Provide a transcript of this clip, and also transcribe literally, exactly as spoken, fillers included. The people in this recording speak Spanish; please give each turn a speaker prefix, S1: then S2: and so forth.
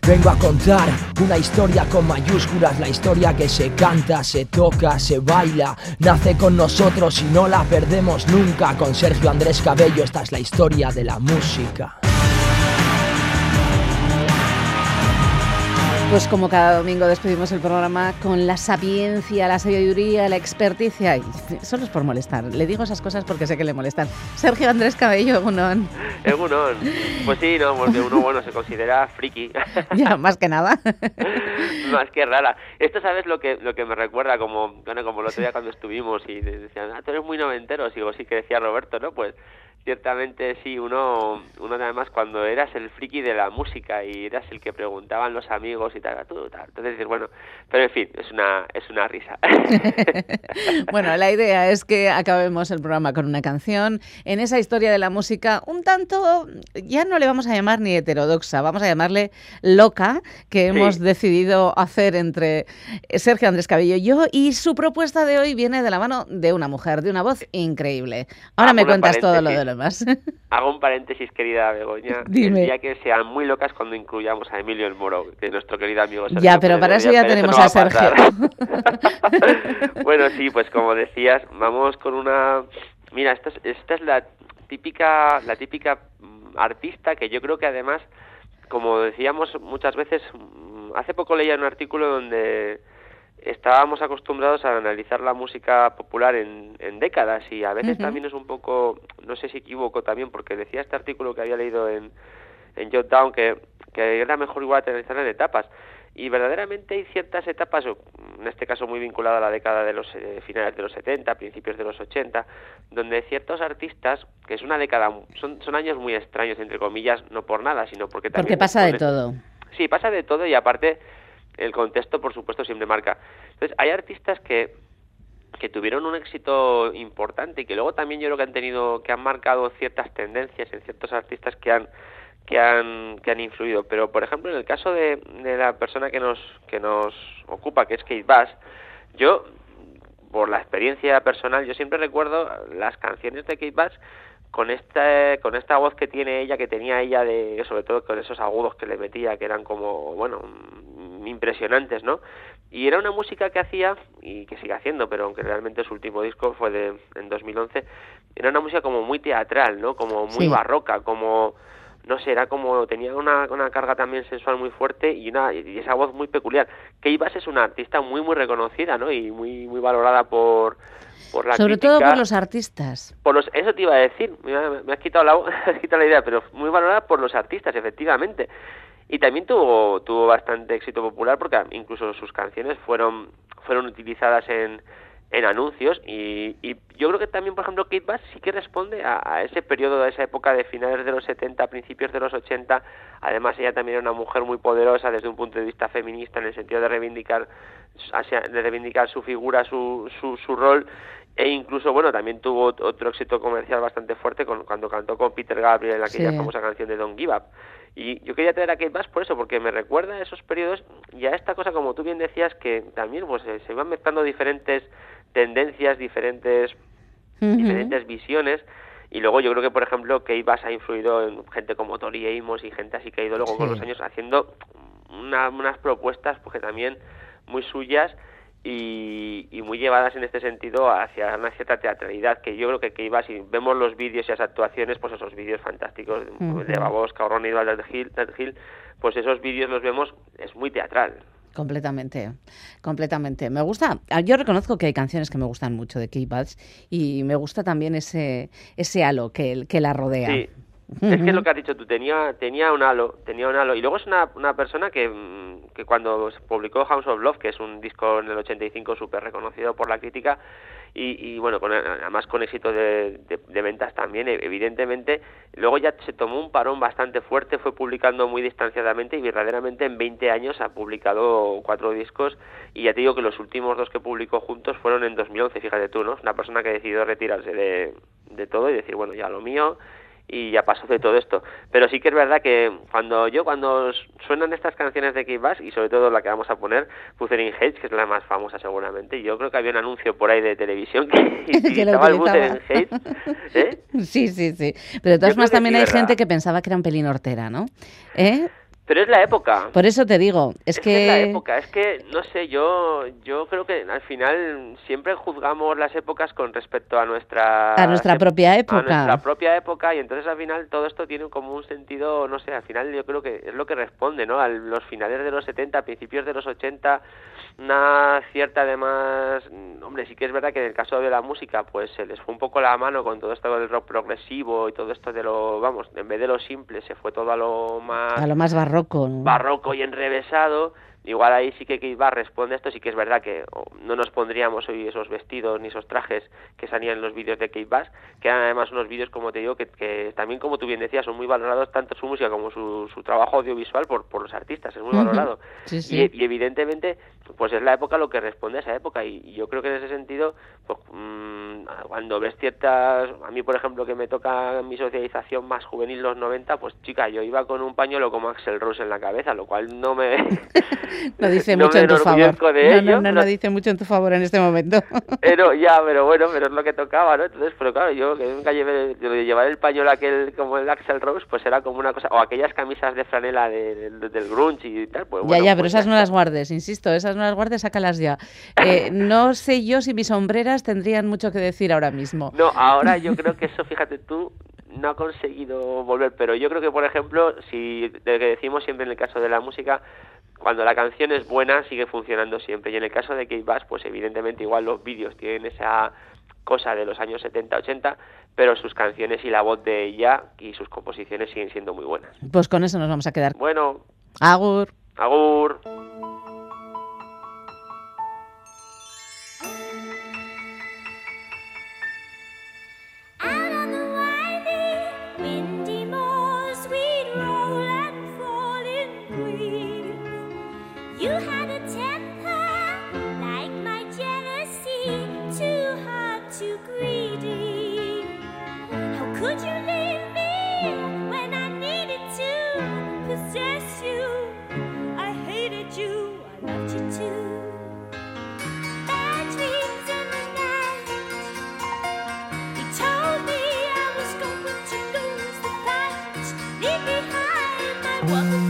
S1: Vengo a contar una historia con mayúsculas, la historia que se canta, se toca, se baila, nace con nosotros y no la perdemos nunca. Con Sergio Andrés Cabello, esta es la historia de la música.
S2: Pues como cada domingo despedimos el programa con la sapiencia, la sabiduría, la experticia. Y solo es por molestar. Le digo esas cosas porque sé que le molestan. Sergio Andrés Cabello, Egunon.
S3: Egunon. Pues sí, no, porque uno, bueno, se considera friki.
S2: Ya, más que nada.
S3: Más que rara. Esto, ¿sabes lo que lo que me recuerda? Como, bueno, como el otro día cuando estuvimos y decían, ah, tú eres muy noventero. Digo, sí, que decía Roberto, ¿no? Pues ciertamente sí, uno, uno además cuando eras el friki de la música y eras el que preguntaban los amigos y tal, tú, tal. Entonces dices, bueno, pero en fin, es una, es una risa.
S2: Bueno, la idea es que acabemos el programa con una canción en esa historia de la música un tanto, ya no le vamos a llamar ni heterodoxa, vamos a llamarle loca, que hemos sí. decidido hacer entre Sergio Andrés Cabello y yo, y su propuesta de hoy viene de la mano de una mujer, de una voz increíble. Ahora
S3: ah,
S2: me cuentas todo lo de lo más.
S3: Hago un paréntesis, querida Begoña.
S2: Dime.
S3: El día que sean muy locas cuando incluyamos a Emilio El Moro, que es nuestro querido amigo Sergio.
S2: Ya, pero para eso ya tenemos a Sergio.
S3: Bueno, sí, pues como decías, vamos con una... Mira, esta es, esta es la típica, la típica artista que yo creo que además, como decíamos muchas veces, hace poco leía un artículo donde estábamos acostumbrados a analizar la música popular en, en décadas y a veces uh-huh. también es un poco, no sé si equivoco también, porque decía este artículo que había leído en, en Jotdown que, que era mejor igual analizarla en etapas. Y verdaderamente hay ciertas etapas, en este caso muy vinculada a la década de los eh, finales de los setenta, principios de los ochenta, donde ciertos artistas, que es una década, son, son años muy extraños, entre comillas, no por nada, sino porque también...
S2: Porque pasa de todo.
S3: Sí, pasa de todo y aparte el contexto, por supuesto, siempre marca. Entonces, hay artistas que que tuvieron un éxito importante y que luego también yo creo que han tenido, que han marcado ciertas tendencias en ciertos artistas que han que han que han influido, pero por ejemplo en el caso de, de la persona que nos que nos ocupa, que es Kate Bush, yo por la experiencia personal yo siempre recuerdo las canciones de Kate Bush con esta con esta voz que tiene ella, que tenía ella, de sobre todo con esos agudos que le metía, que eran como, bueno, impresionantes, ¿no? Y era una música que hacía, y que sigue haciendo, pero aunque realmente su último disco fue de en dos mil once, era una música como muy teatral, ¿no? Como muy sí. barroca, como... no sé, era como, tenía una, una carga también sensual muy fuerte y una y esa voz muy peculiar. Kate Bush es una artista muy, muy reconocida, ¿no? Y muy muy valorada por, por la
S2: Sobre
S3: crítica.
S2: todo por los artistas.
S3: Por los, eso te iba a decir, me, me has quitado la, me has quitado la idea, pero muy valorada por los artistas, efectivamente. Y también tuvo tuvo bastante éxito popular porque incluso sus canciones fueron fueron utilizadas en en anuncios y, y yo creo que también, por ejemplo, Kate Bush sí que responde a, a ese periodo, a esa época de finales de los setenta, principios de los ochenta. Además, ella también era una mujer muy poderosa desde un punto de vista feminista, en el sentido de reivindicar de reivindicar su figura, su, su, su rol, e incluso, bueno, también tuvo otro éxito comercial bastante fuerte con, cuando cantó con Peter Gabriel en aquella sí. famosa canción de Don't Give Up. Y yo quería traer a Kate Bush por eso, porque me recuerda a esos periodos y a esta cosa, como tú bien decías, que también pues se iban mezclando diferentes tendencias, diferentes uh-huh. diferentes visiones. Y luego yo creo que, por ejemplo, Kate Bush ha influido en gente como Tori Amos y gente así que ha ido luego sí. con los años haciendo una, unas propuestas pues que también muy suyas y, y muy llevadas en este sentido hacia una cierta teatralidad, que yo creo que Kate Bush, si vemos los vídeos y las actuaciones, pues esos vídeos fantásticos uh-huh. de Babosca o Ronnie Badger Hill, Hill, pues esos vídeos los vemos, es muy teatral.
S2: Completamente, completamente. Me gusta, yo reconozco que hay canciones que me gustan mucho de Kate Bush y me gusta también ese ese halo que, que la rodea.
S3: Sí, es que es lo que has dicho tú, tenía tenía un halo, tenía un halo y luego es una una persona que, que cuando se publicó Hounds of Love, que es un disco en el ochenta y cinco súper reconocido por la crítica y, y bueno, con, además con éxito de, de, de ventas también, evidentemente, luego ya se tomó un parón bastante fuerte, fue publicando muy distanciadamente y verdaderamente en veinte años ha publicado cuatro discos y ya te digo que los últimos dos que publicó juntos fueron en dos mil once, fíjate tú, ¿no? Es una persona que decidió retirarse de, de todo y decir, bueno, ya lo mío, y ya pasó de todo esto. Pero sí que es verdad que cuando yo, cuando suenan estas canciones de Kate Bush, y sobre todo la que vamos a poner, Wuthering Heights, que es la más famosa seguramente, yo creo que había un anuncio por ahí de televisión que, que estaba el Wuthering Heights, ¿eh?
S2: Sí, sí, sí. Pero de todas formas también hay verdad. gente que pensaba que era un pelín hortera, ¿no? ¿Eh?
S3: Pero es la época.
S2: Por eso te digo, es,
S3: es
S2: que...
S3: que es la época, es que, no sé, yo yo creo que al final siempre juzgamos las épocas con respecto a nuestra...
S2: A nuestra propia época.
S3: A nuestra propia época, y entonces al final todo esto tiene como un sentido, no sé, al final yo creo que es lo que responde, ¿no? A los finales de los setenta, principios de los ochenta, una cierta además... Hombre, sí que es verdad que en el caso de la música, pues se les fue un poco la mano con todo esto del rock progresivo y todo esto de lo... Vamos, en vez de lo simple, se fue todo a lo más...
S2: A lo más barroco, ¿no?
S3: barroco y enrevesado. Igual ahí sí que Kate Bush responde a esto, sí que es verdad que no nos pondríamos hoy esos vestidos ni esos trajes que salían en los vídeos de Kate Bush, que eran además unos vídeos, como te digo, que, que también, como tú bien decías, son muy valorados, tanto su música como su, su trabajo audiovisual por, por los artistas, es muy valorado.
S2: Sí, sí.
S3: Y, y evidentemente, pues es la época lo que responde a esa época, y, y yo creo que en ese sentido, pues mmm, cuando ves ciertas... A mí, por ejemplo, que me toca mi socialización más juvenil, los noventa, pues chica, yo iba con un pañuelo como Axl Rose en la cabeza, lo cual no me...
S2: No dice
S3: no
S2: mucho en tu favor.
S3: De
S2: no,
S3: ello,
S2: no, no, no dice mucho en tu favor en este momento.
S3: Pero ya, pero bueno, pero es lo que tocaba, ¿no? Entonces, pero claro, yo que nunca llevé, de llevar el pañuelo aquel como el Axl Rose, pues era como una cosa, o aquellas camisas de franela de, de, del grunge y tal, pues
S2: ya,
S3: bueno.
S2: ya, pero
S3: pues
S2: esas
S3: ya
S2: no
S3: está.
S2: las guardes, insisto, esas no las guardes, sácalas ya. Eh, no sé yo si mis sombreras tendrían mucho que decir ahora mismo.
S3: No, ahora yo creo que eso, fíjate tú, no ha conseguido volver, pero yo creo que, por ejemplo, si de lo que decimos siempre en el caso de la música, cuando la canción es buena sigue funcionando siempre, y en el caso de Kate Bush, pues evidentemente igual los vídeos tienen esa cosa de los años setenta, ochenta, pero sus canciones y la voz de ella y sus composiciones siguen siendo muy buenas.
S2: Pues con eso nos vamos a quedar.
S3: Bueno,
S2: Agur.
S3: agur.
S4: You had a temper like my jealousy, too hard, too greedy. How could you leave me when I needed to possess you? I hated you, I loved you too. Bad dreams in the night. You told me I was going to lose the fight, leave behind my woman.